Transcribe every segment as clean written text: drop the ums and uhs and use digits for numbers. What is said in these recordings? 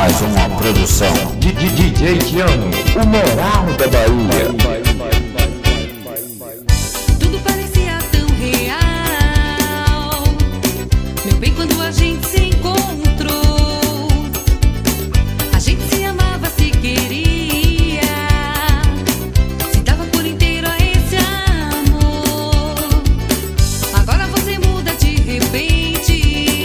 mais uma produção de DJ Tiano, o Moral da Bahia. Tudo parecia tão real, meu bem, quando a gente se encontrou. A gente se amava, se queria, se dava por inteiro a esse amor. Agora você muda de repente,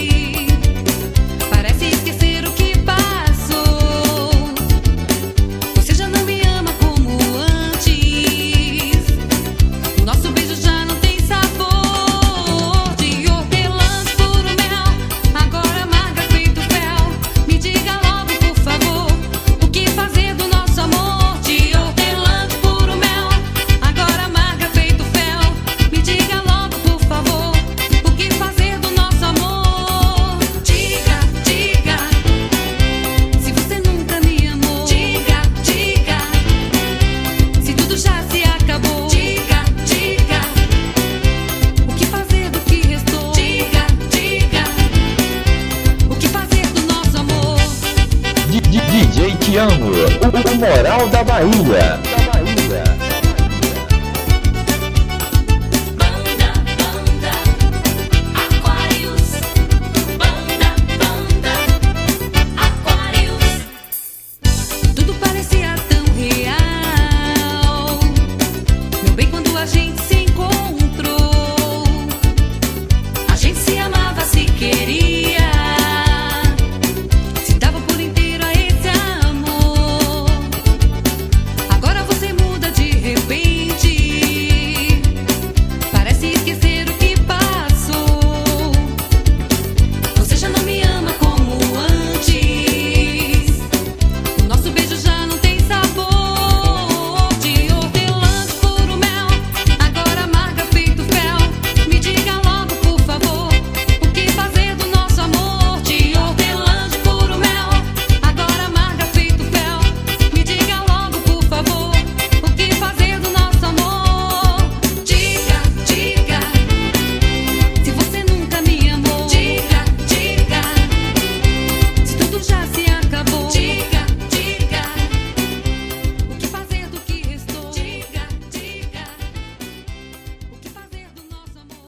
parece esquecer o que passou. Você já não me ama como antes, o nosso beijo já não tem sabor. De hortelã, puro mel, agora amarga feito fel. Me diga logo, por favor, o que fazer do nosso amor. De hortelã, puro mel, agora amarga feito fel. Me diga logo, por favor, o que fazer do nosso amor. Diga, diga, se você nunca me amou. Diga, diga, se tudo já se acabou. Diga, diga, o que fazer do que restou. Diga, diga, o que fazer do nosso amor. DJ Tiano, o Moral da Bahia.